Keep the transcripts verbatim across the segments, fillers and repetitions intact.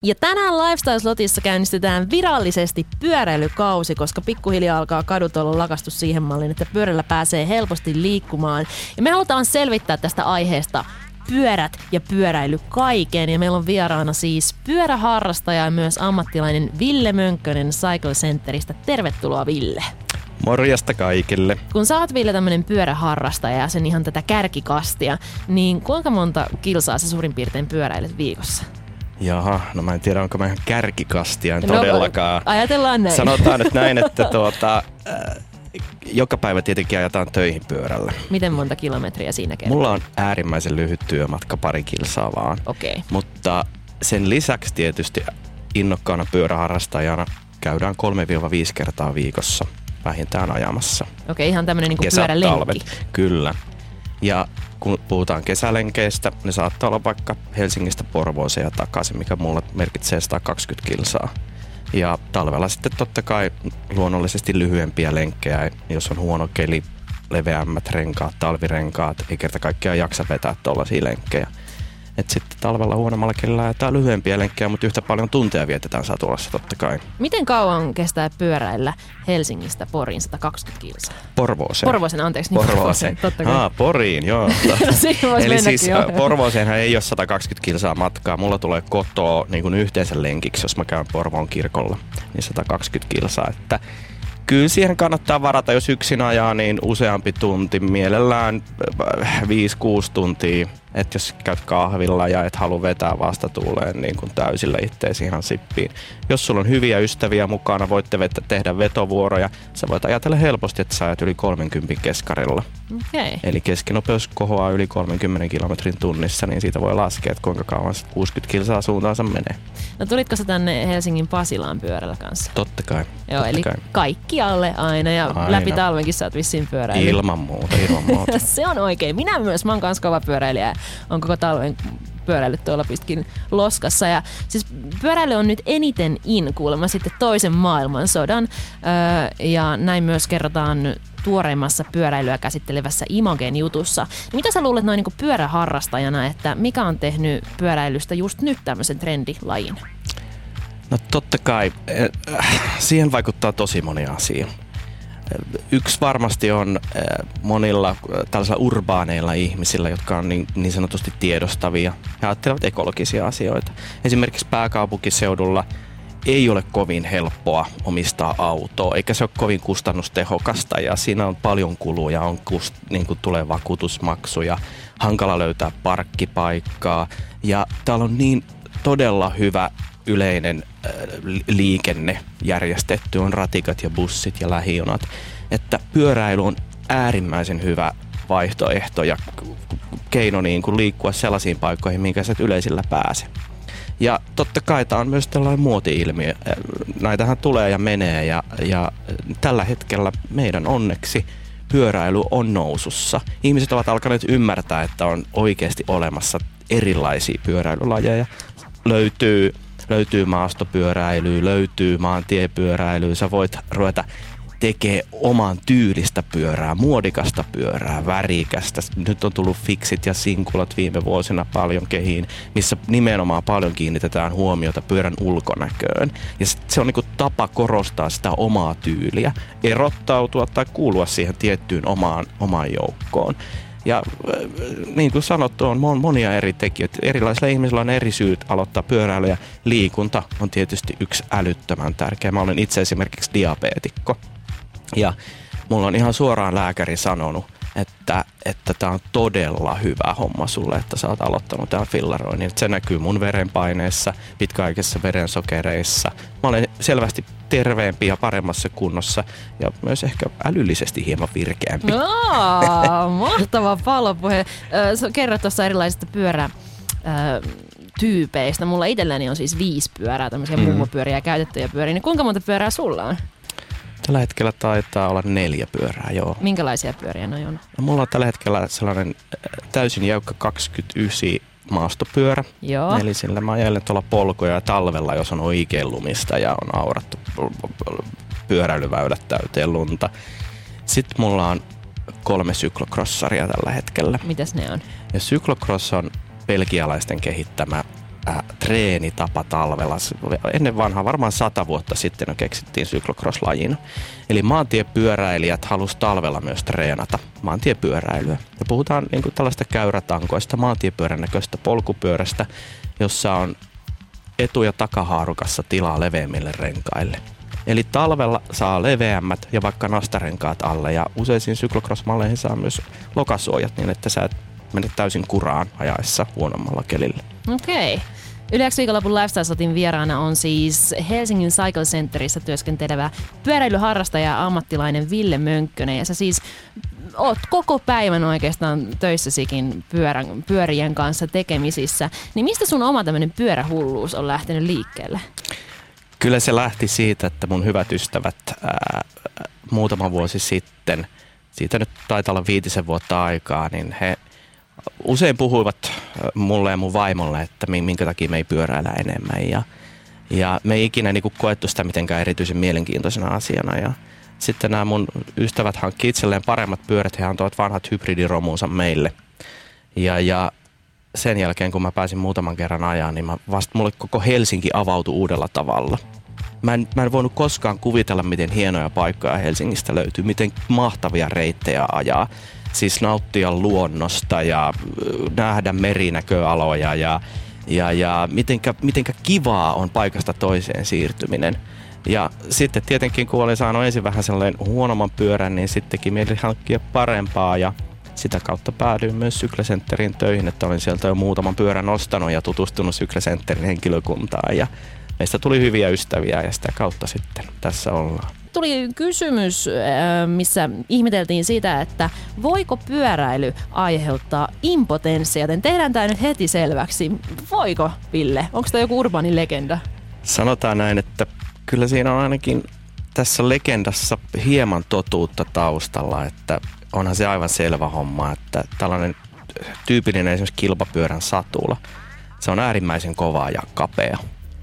Ja tänään Lifestyle-slotissa käynnistetään virallisesti pyöräilykausi, koska pikkuhiljaa alkaa kadut olla lakastu siihen malliin, että pyörällä pääsee helposti liikkumaan. Ja me halutaan selvittää tästä aiheesta pyörät ja pyöräily kaiken. Ja meillä on vieraana siis pyöräharrastaja ja myös ammattilainen Ville Mönkkönen Cycle Centeristä. Tervetuloa, Ville. Morjesta kaikille. Kun sä oot, Ville, tämmönen pyöräharrastaja ja sen ihan tätä kärkikastia, niin kuinka monta kilsaa sä suurin piirtein pyöräilet viikossa? Jaha, no mä en tiedä, onko mä ihan kärkikastia, en no, todellakaan. Ajatellaan näin. Sanotaan nyt näin, että tuota, äh, joka päivä tietenkin ajetaan töihin pyörällä. Miten monta kilometriä siinä kertaa? Mulla on äärimmäisen lyhyt työmatka, pari kilsaa vaan. Okei. Okay. Mutta sen lisäksi tietysti innokkaana pyöräharrastajana käydään kolmesta viiteen kertaa viikossa vähintään ajamassa. Okei, okay, ihan tämmönen niinku pyörälenkki. Talvet, kyllä. Ja kun puhutaan kesälenkeistä, ne saattaa olla vaikka Helsingistä Porvooseen ja takaisin, mikä mulla merkitsee sata kaksikymmentä kilsaa. Ja talvella sitten totta kai luonnollisesti lyhyempiä lenkkejä, jos on huono keli, leveämmät renkaat, talvirenkaat, ei kerta kaikkiaan jaksa vetää tuollaisia lenkkejä. Et sitten talvella huonommalla kelillä ajetaan lyhyempiä lenkkejä, mutta yhtä paljon tunteja vietetään satulassa totta kai. Miten kauan kestää pyöräillä Helsingistä Poriin sata kaksikymmentä kilsaa? Porvooseen. Porvooseen, anteeksi. Niin Porvooseen. Totta kai. Aa, Poriin, joo. Eli siis jo. Porvooseenhan ei ole sata kaksikymmentä kilsaa matkaa. Mulla tulee kotoa niin kuin yhteensä lenkiksi, jos mä käyn Porvoon kirkolla, niin sata kaksikymmentä kilsaa. Että kyllä siihen kannattaa varata, jos yksin ajaa, niin useampi tunti, mielellään viisi kuusi tuntia. Että jos käyt kahvilla ja et halua vetää vastatuuleen niin kuin täysillä itteesi ihan sippiin. Jos sulla on hyviä ystäviä mukana, voitte vettä, tehdä vetovuoroja. Sä voit ajatella helposti, että sä ajat yli kolmenkymmenen keskarilla. Okay. Eli keskinopeus kohoaa yli kolmenkymmenen kilometrin tunnissa, niin siitä voi laskea, että kuinka kauan kuusikymmentä kilsaa suuntaansa menee. No tulitko sä tänne Helsingin Pasilaan pyörällä kanssa? Totta kai. Joo, totta eli kai. Kaikkialle aina ja aina. Läpi talvenkin sä oot vissiin pyöräily. Ilman muuta, ilman muuta. Se on oikein. Minä myös, mä oon kans kova pyöräilijä. On koko talven pyöräillyt tuolla pistkin loskassa. Ja siis pyöräily on nyt eniten in kuulemma sitten toisen maailmansodan. Öö, ja näin myös kerrotaan tuoreimmassa pyöräilyä käsittelevässä Imogen jutussa. Mitä sä luulet noin niin kuin pyöräharrastajana, että mikä on tehnyt pyöräilystä just nyt tämmöisen trendilajin? No totta kai. Siihen vaikuttaa tosi moni asia. Yksi varmasti on monilla tällaisilla urbaaneilla ihmisillä, jotka on niin, niin sanotusti tiedostavia ja ajattelevat ekologisia asioita. Esimerkiksi pääkaupunkiseudulla ei ole kovin helppoa omistaa autoa, eikä se ole kovin kustannustehokasta ja siinä on paljon kuluja, on kust, niin kuin tulee vakuutusmaksuja, hankala löytää parkkipaikkaa ja täällä on niin todella hyvä yleinen liikenne järjestetty, on ratikat ja bussit ja lähijunat, että pyöräily on äärimmäisen hyvä vaihtoehto ja keino niin kuin liikkua sellaisiin paikkoihin, minkä sä et yleisillä pääse. Ja totta kai tämä on myös tällainen muoti-ilmiö. Näitähän tulee ja menee ja, ja tällä hetkellä meidän onneksi pyöräily on nousussa. Ihmiset ovat alkaneet ymmärtää, että on oikeasti olemassa erilaisia pyöräilylajeja. Löytyy Löytyy maastopyöräilyä, löytyy maantiepyöräilyä. Sä voit ruveta tekemään oman tyylistä pyörää, muodikasta pyörää, värikästä. Nyt on tullut fiksit ja sinkulat viime vuosina paljon kehiin, missä nimenomaan paljon kiinnitetään huomiota pyörän ulkonäköön. Ja se on niinku tapa korostaa sitä omaa tyyliä, erottautua tai kuulua siihen tiettyyn omaan, omaan joukkoon. Ja niin kuin sanottu, on monia eri tekijöitä. Erilaisilla ihmisillä on eri syyt aloittaa pyöräily ja liikunta on tietysti yksi älyttömän tärkeä. Mä olen itse esimerkiksi diabeetikko ja mulla on ihan suoraan lääkäri sanonut, että että tää on todella hyvä homma sulle, että sä oot aloittanut tämän fillaroinnin. Se näkyy mun verenpaineessa, pitkäaikaisissa verensokereissa. Mä olen selvästi terveempi ja paremmassa kunnossa ja myös ehkä älyllisesti hieman virkeämpi. Aa, mahtava palopuhe. Sä kerrot tuossa erilaisista pyörätyypeistä. Mulla itselläni on siis viisi pyörää, tämmöisiä mm. mummopyöriä ja käytettyjä pyöriä. Niin kuinka monta pyörää sulla on? Tällä hetkellä taitaa olla neljä pyörää, joo. Minkälaisia pyöriä noi on? No, mulla on tällä hetkellä sellainen täysin jäykkä kaksikymmentäyhdeksän maastopyörä. Joo. Eli sillä mä ajelen tuolla polkuja talvella, jos on oikein lumista ja on aurattu pyöräilyväylät täyteen lunta. Sitten mulla on kolme syklocrossaria tällä hetkellä. Mitäs ne on? Ja cyclocross on belgialaisten kehittämä äh, treenitapa talvella. Ennen vanhaa, varmaan sata vuotta sitten jo keksittiin cyclocross-lajina. Eli maantiepyöräilijät halusi talvella myös treenata maantiepyöräilyä. Ja puhutaan niin kuin tällaista käyrätankoista maantiepyörän näköistä polkupyörästä, jossa on etu- ja takahaarukassa tilaa leveämmille renkaille. Eli talvella saa leveämmät ja vaikka nastarenkaat alle ja useisiin cyclocross-malleihin saa myös lokasuojat niin, että sä et mene täysin kuraan ajaessa huonommalla kelillä. Okei. Okay. Yle X viikonlopun Lifestyle-sotin vieraana on siis Helsingin Cycle Centerissä työskentelevä pyöräilyharrastaja ja ammattilainen Ville Mönkkönen. Ja sä siis oot koko päivän oikeastaan töissäsikin pyörän, pyörien kanssa tekemisissä. Niin mistä sun oma tämmöinen pyörähulluus on lähtenyt liikkeelle? Kyllä se lähti siitä, että mun hyvät ystävät ää, muutama vuosi sitten, siitä nyt taitaa olla viitisen vuotta aikaa, niin he usein puhuivat mulle ja mun vaimolle, että minkä takia me ei pyöräillä enemmän. Ja, ja me ei ikinä niin kuin koettu sitä mitenkään erityisen mielenkiintoisena asiana. Ja sitten nämä mun ystävät hankki itselleen paremmat pyörät, he antoivat vanhat hybridiromuunsa meille. Ja, ja sen jälkeen, kun mä pääsin muutaman kerran ajaa, niin mä vasta mulle koko Helsinki avautui uudella tavalla. Mä en, mä en voinut koskaan kuvitella, miten hienoja paikkoja Helsingistä löytyy, miten mahtavia reittejä ajaa. Siis nauttia luonnosta ja nähdä merinäköaloja ja, ja, ja mitenkä, mitenkä kivaa on paikasta toiseen siirtyminen. Ja sitten tietenkin, kun olin saanut ensin vähän sellainen huonomman pyörän, niin sittenkin mieli hankkia parempaa ja sitä kautta päädyin myös Cycle Centeriin töihin, että olin sieltä jo muutaman pyörän ostanut ja tutustunut Cycle Centerin henkilökuntaan ja meistä tuli hyviä ystäviä ja sitä kautta sitten tässä ollaan. Tuli kysymys, missä ihmeteltiin sitä, että voiko pyöräily aiheuttaa impotenssia, joten tehdään tämä nyt heti selväksi. Voiko, Ville? Onko tämä joku urbaani legenda? Sanotaan näin, että kyllä siinä on ainakin tässä legendassa hieman totuutta taustalla, että onhan se aivan selvä homma, että tällainen tyypillinen esimerkiksi kilpapyörän satula, se on äärimmäisen kova ja kapea.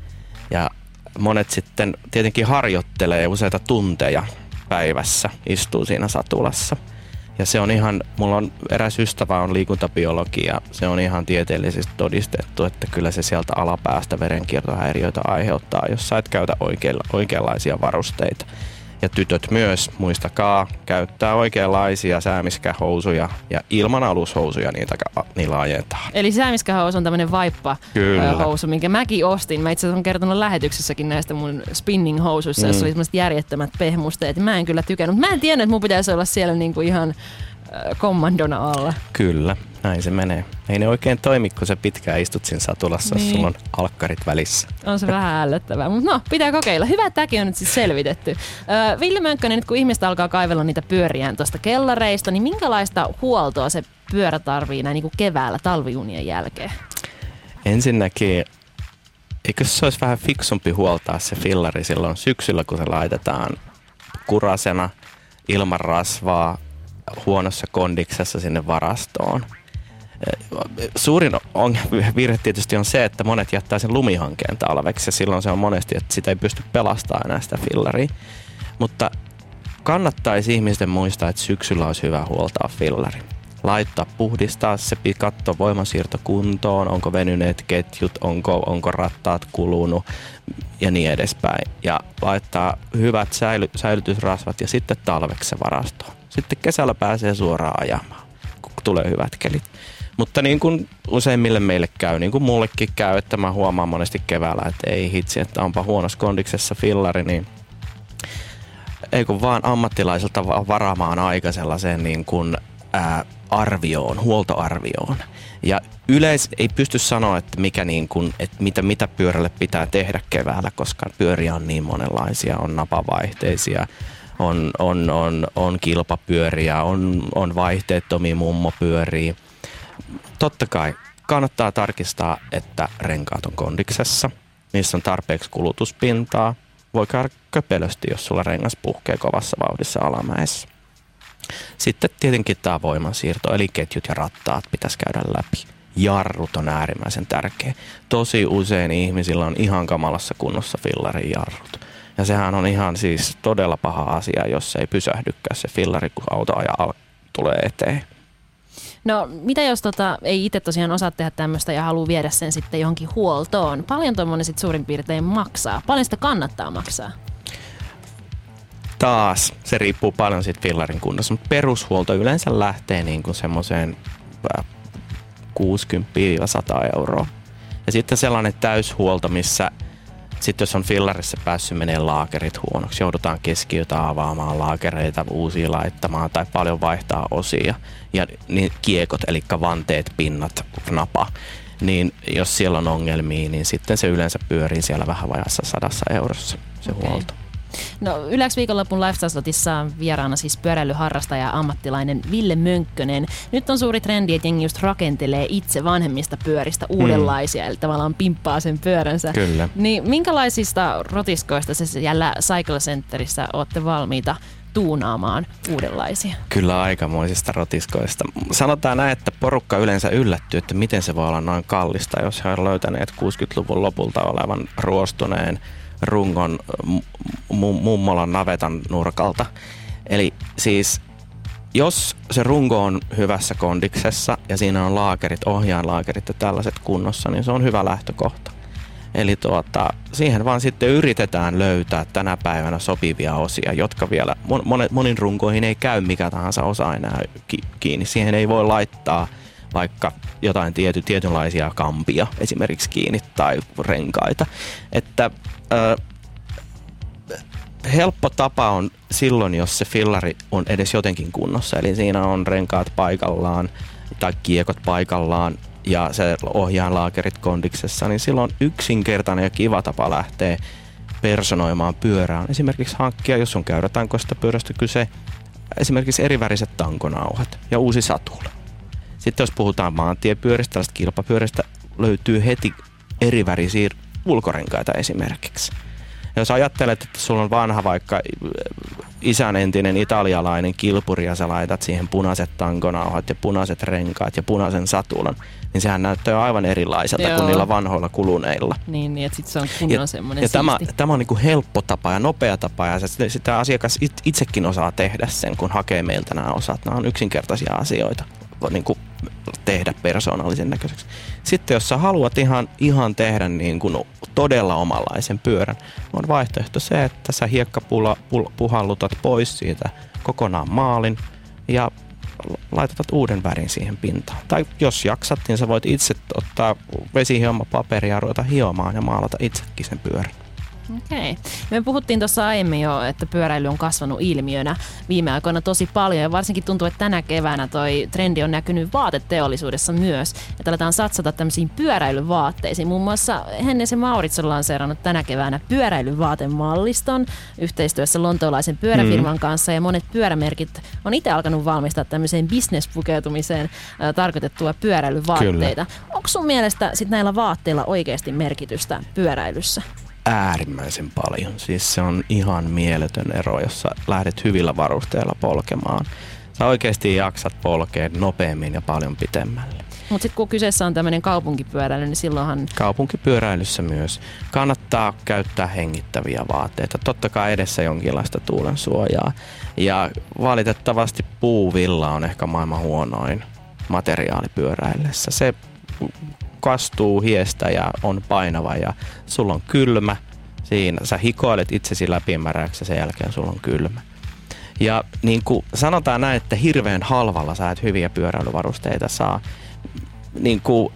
Ja monet sitten tietenkin harjoittelee useita tunteja päivässä, istuu siinä satulassa. Ja se on ihan, mulla on eräs ystävä on liikuntabiologi ja se on ihan tieteellisesti todistettu, että kyllä se sieltä alapäästä verenkiertohäiriöitä aiheuttaa, jos sä et käytä oikeilla, oikeanlaisia varusteita. Ja tytöt myös, muistakaa, käyttää oikeanlaisia säämiskähousuja ja ilman alushousuja niitä, niillä ajetaan. Eli säämiskähousu on tämmöinen vaippa-housu, minkä mäkin ostin. Mä itse asiassa olen kertonut lähetyksessäkin näistä mun spinning-housuissa, mm. jossa oli semmoiset järjettömät pehmusteet. Mä en kyllä tykännyt. Mä en tiennyt, että mun pitäisi olla siellä niinku ihan kommandona alla. Kyllä, näin se menee. Ei ne oikein toimi, kun sä pitkään istut siinä satulassa, niin. Jos sulla on alkkarit välissä. On se vähän ällöttävää, mutta no, pitää kokeilla. Hyvä, että tämäkin on nyt siis selvitetty. Äh, Ville Mönkkönen, nyt kun ihmiset alkaa kaivella niitä pyöriään tuosta kellareista, niin minkälaista huoltoa se pyörä tarvii näin niin kuin keväällä talviunien jälkeen? Ensinnäkin, eikö se olisi vähän fiksumpi huoltaa se fillari silloin syksyllä, kun se laitetaan kurasena ilman rasvaa, huonossa kondiksessa sinne varastoon. Suurin virhe tietysti on se, että monet jättää sen lumihankeen talveksi ja silloin se on monesti, että sitä ei pysty pelastamaan enää sitä fillaria. Mutta kannattaisi ihmisten muistaa, että syksyllä olisi hyvä huoltaa fillari. Laittaa, puhdistaa se, katsoa voimansiirto kuntoon, onko venyneet ketjut, onko, onko rattaat kulunut ja niin edespäin. Ja laittaa hyvät säily, säilytysrasvat ja sitten talveksi se varastoon. Sitten kesällä pääsee suoraan ajamaan, kun tulee hyvät kelit. Mutta niin kuin useimmille meille käy, niin kuin mullekin käy, että mä huomaan monesti keväällä, että ei hitsi, että onpa huonossa kondiksessa fillari, niin ei kun vaan ammattilaiselta varaamaan aika sellaiseen niin kuin, ää, arvioon, huoltoarvioon. Ja yleis ei pysty sanoa, että, mikä niin kuin, että mitä, mitä pyörälle pitää tehdä keväällä, koska pyöriä on niin monenlaisia, on napavaihteisia, on, on, on, on kilpapyöriä, on, on vaihteettomia mummopyöriä. Totta kai kannattaa tarkistaa, että renkaat on kondiksessa, niissä on tarpeeksi kulutuspintaa. Voi käydä köpelösti, jos sulla rengas puhkee kovassa vauhdissa alamäessä. Sitten tietenkin tämä voimansiirto, eli ketjut ja rattaat pitäisi käydä läpi. Jarrut on äärimmäisen tärkeä. Tosi usein ihmisillä on ihan kamalassa kunnossa fillarin jarrut. Ja sehän on ihan siis todella paha asia, jos ei pysähdykään se fillari, kun auto ajaa tulee eteen. No mitä jos tota, ei itse tosiaan osaa tehdä tämmöistä ja haluaa viedä sen sitten johonkin huoltoon? Paljon tuommoinen sitten suurin piirtein maksaa? Paljon sitä kannattaa maksaa? Taas, se riippuu paljon siitä fillarin kunnossa, mutta perushuolto yleensä lähtee niin kuin semmoiseen kuusikymmentä sata euroa. Ja sitten sellainen täyshuolto, missä sitten jos on fillarissa päässyt menee laakerit huonoksi, joudutaan keskiötä avaamaan, laakereita uusia laittamaan tai paljon vaihtaa osia ja niin kiekot, eli vanteet, pinnat, napa, niin jos siellä on ongelmia, niin sitten se yleensä pyörii siellä vähän vajassa sadassa eurossa se okay. huolto. No Ylex viikonlopun Lifestyle-slotissa on vieraana siis pyöräilyharrastaja ja ammattilainen Ville Mönkkönen. Nyt on suuri trendi, että jengi just rakentelee itse vanhemmista pyöristä uudenlaisia, mm. eli tavallaan pimppaa sen pyöränsä. Kyllä. Niin minkälaisista rotiskoista se jällä Cycle Centerissä olette valmiita tuunaamaan uudenlaisia? Kyllä aikamoisista rotiskoista. Sanotaan näin, että porukka yleensä yllättyy, että miten se voi olla noin kallista, jos he ovat löytäneet kuusikymmentäluvun lopulta olevan ruostuneen rungon mummolan navetan nurkalta. Eli siis jos se runko on hyvässä kondiksessa ja siinä on laakerit, ohjaanlaakerit ja tällaiset kunnossa, niin se on hyvä lähtökohta. Eli tuota, siihen vaan sitten yritetään löytää tänä päivänä sopivia osia, jotka vielä monet, monin runkoihin ei käy mikä tahansa osa enää kiinni. Siihen ei voi laittaa vaikka jotain tiety, tietynlaisia kampia esimerkiksi kiinni tai renkaita. Että ö, helppo tapa on silloin, jos se fillari on edes jotenkin kunnossa. Eli siinä on renkaat paikallaan tai kiekot paikallaan ja se ohjaanlaakerit kondiksessa, niin silloin yksinkertainen ja kiva tapa lähteä personoimaan pyörään. Esimerkiksi hankkia, jos on käyrätankoista pyörästä kyse, esimerkiksi eriväriset tankonauhat ja uusi satula. Sitten jos puhutaan maantiepyöristä, tällaista kilpapyöristä, löytyy heti erivärisiä ulkorenkaita esimerkiksi. Ja jos ajattelet, että sulla on vanha vaikka isän entinen italialainen kilpuri ja sä laitat siihen punaiset tankonauhat ja punaiset renkaat ja punaisen satulan, niin sehän näyttää jo aivan erilaiselta Joo. kuin niillä vanhoilla kuluneilla. Niin, niin että sitten se on kunnon semmoinen Ja siisti. tämä, tämä on niin kuin helppo tapa ja nopea tapa ja sitä, sitä asiakas itsekin osaa tehdä sen, kun hakee meiltä nämä osat. Nämä on yksinkertaisia asioita niin kuin tehdä persoonallisen näköiseksi. Sitten jos sä haluat ihan, ihan tehdä niin kuin todella omanlaisen pyörän, on vaihtoehto se, että sä hiekkapuhallutat pois siitä kokonaan maalin ja laitetat uuden värin siihen pintaan. Tai jos jaksat, niin sä voit itse ottaa vesihiomapaperia ja ruveta hiomaan ja maalata itsekin sen pyörän. Okei. Me puhuttiin tuossa aiemmin jo, että pyöräily on kasvanut ilmiönä viime aikoina tosi paljon ja varsinkin tuntuu, että tänä keväänä toi trendi on näkynyt vaateteollisuudessa myös. Että aletaan satsata tämmöisiin pyöräilyvaatteisiin. Muun muassa Hennes ja Mauritz on lanseerannut tänä keväänä pyöräilyvaatemalliston yhteistyössä lontoolaisen pyöräfirman mm. kanssa ja monet pyörämerkit on itse alkanut valmistaa tämmöiseen business-pukeutumiseen äh, tarkoitettua pyöräilyvaatteita. Onko sun mielestä sit näillä vaatteilla oikeasti merkitystä pyöräilyssä? Äärimmäisen paljon. Siis se on ihan mieletön ero, jos sä lähdet hyvillä varusteilla polkemaan. Sä oikeasti jaksat polkea nopeammin ja paljon pitemmälle. Mutta sitten kun kyseessä on tämmöinen kaupunkipyöräily, niin silloinhan... Kaupunkipyöräilyssä myös. Kannattaa käyttää hengittäviä vaatteita. Totta kai edessä jonkinlaista tuulen suojaa. Ja valitettavasti puuvilla on ehkä maailman huonoin materiaali pyöräillessä. Se kastuu hiestä ja on painava ja sulla on kylmä. Siinä sä hikoilet itsesi läpimäräksi ja sen jälkeen sulla on kylmä. Ja niin kuin sanotaan näin, että hirveän halvalla sä et hyviä pyöräilyvarusteita saa. Niin kuin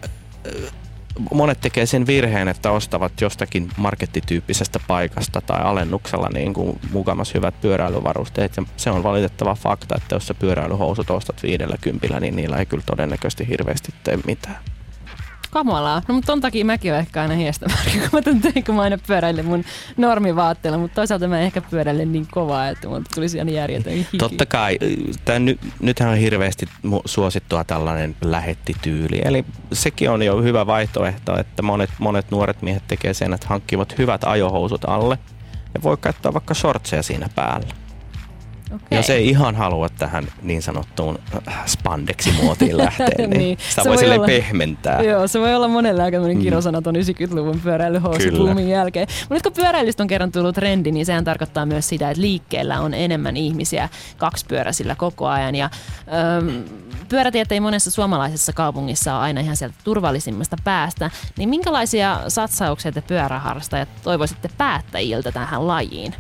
monet tekee sen virheen, että ostavat jostakin markettityyppisestä paikasta tai alennuksella niin kuin mukamas hyvät pyöräilyvarusteet. Ja se on valitettava fakta, että jos sä pyöräilyhousut ostat viidellä kympillä, niin niillä ei kyllä todennäköisesti hirveästi tee mitään. Kamalaa. No, mutta ton takia mäkin olen ehkä aina hiestämärkä, kun mä teen, kun mä aina pyöräilen mun normivaatteella, mutta toisaalta mä en ehkä pyöräile niin kovaa, että mun tulisi aina järjetön hiki. Totta kai. Tän, nythän on hirveästi suosittua tällainen lähettityyli, eli sekin on jo hyvä vaihtoehto, että monet, monet nuoret miehet tekee sen, että hankkivat hyvät ajohousut alle ja voi käyttää vaikka shortseja siinä päällä. Okay. Jos ei ihan halua tähän niin sanottuun spandeksimuotiin lähteä, niin, niin sitä voi silleen pehmentää. Joo, se voi olla monelle aika tämmöinen kirosana tuon yhdeksänkymmentäluvun pyöräilyhousubuumin jälkeen. Mutta nyt kun pyöräilystä on kerran tullut trendi, niin sehän tarkoittaa myös sitä, että liikkeellä on enemmän ihmisiä kaksipyöräisillä koko ajan. Ja, öm, pyörätiet ei monessa suomalaisessa kaupungissa ole aina ihan sieltä turvallisimmasta päästä. Niin minkälaisia satsauksia te pyöräharrastajat toivoisitte päättäjiltä tähän lajiin?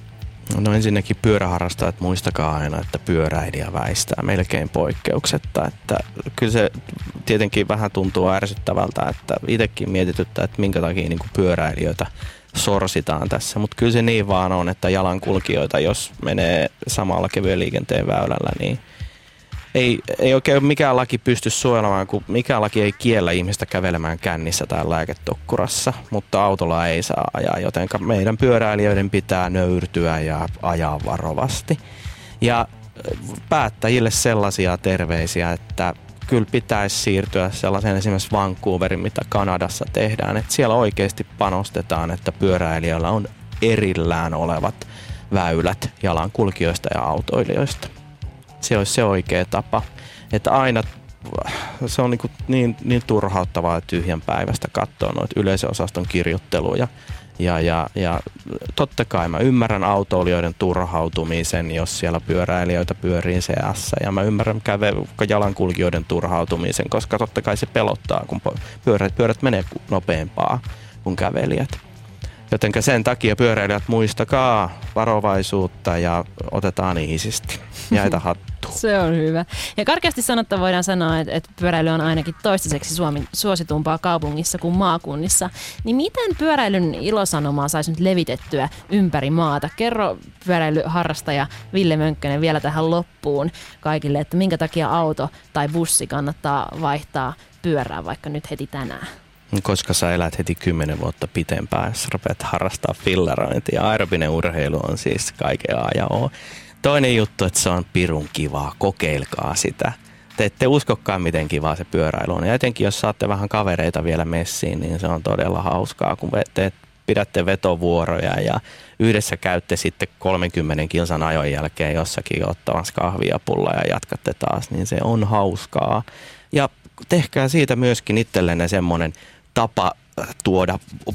No ensinnäkin pyöräharrastajat, muistakaa aina, että pyöräilijä väistää melkein poikkeuksetta. Että kyllä se tietenkin vähän tuntuu ärsyttävältä, että itsekin mietityttää, että minkä takia niin kuin pyöräilijöitä sorsitaan tässä. Mutta kyllä se niin vaan on, että jalankulkijoita, jos menee samalla kevyen liikenteen väylällä, niin ei, ei oikein mikään laki pysty suojelemaan, kun mikään laki ei kiellä ihmistä kävelemään kännissä tai lääketokkurassa, mutta autolla ei saa ajaa, joten meidän pyöräilijöiden pitää nöyrtyä ja ajaa varovasti. Ja päättäjille sellaisia terveisiä, että kyllä pitäisi siirtyä sellaiseen esimerkiksi Vancouverin, mitä Kanadassa tehdään, että siellä oikeasti panostetaan, että pyöräilijöillä on erillään olevat väylät jalankulkijoista ja autoilijoista. Se olisi se oikea tapa. Että aina se on niin, niin, niin turhauttavaa ja tyhjän päivästä katsoa noita yleisöosaston kirjoitteluja. Ja, ja, ja totta kai mä ymmärrän autoilijoiden turhautumisen, jos siellä pyöräilijöitä pyörii seassa. Ja mä ymmärrän käve- jalankulkijoiden turhautumisen, koska totta kai se pelottaa, kun pyörät, pyörät menee nopeampaa kuin kävelijät. Jotenka sen takia pyöräilijät muistakaa varovaisuutta ja otetaan iisisti. Jäitä hattuun. Se on hyvä. Ja karkeasti sanotta voidaan sanoa, että, että pyöräily on ainakin toistaiseksi Suomen suositumpaa kaupungissa kuin maakunnissa. Niin miten pyöräilyn ilosanomaa saisi nyt levitettyä ympäri maata? Kerro pyöräilyharrastaja Ville Mönkkönen vielä tähän loppuun kaikille, että minkä takia auto tai bussi kannattaa vaihtaa pyörään vaikka nyt heti tänään. Koska sä elät heti kymmenen vuotta pitempään, jos rupeat harrastaa fillarointia. Aerobinen urheilu on siis kaiken A ja O. Toinen juttu, että se on pirun kivaa. Kokeilkaa sitä. Te ette uskokaan, miten kivaa se pyöräily on. Ja etenkin, jos saatte vähän kavereita vielä messiin, niin se on todella hauskaa, kun te pidätte vetovuoroja ja yhdessä käytte sitten kolmenkymmenen kilsan ajon jälkeen jossakin ottamassa kahvia pulla ja jatkatte taas, niin se on hauskaa. Ja tehkää siitä myöskin itsellenne semmoinen tapa tuoda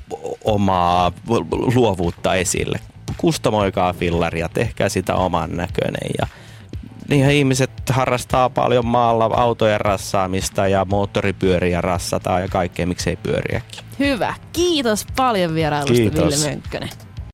omaa luovuutta esille. Kustomoikaa fillaria, tehkää sitä oman näköinen. Ja niinhän ihmiset harrastaa paljon maalla autojen rassaamista ja moottoripyöriä rassataan ja kaikkea, miksei pyöriäkin. Hyvä. Kiitos paljon vierailusta, Kiitos. Ville Mönkkönen.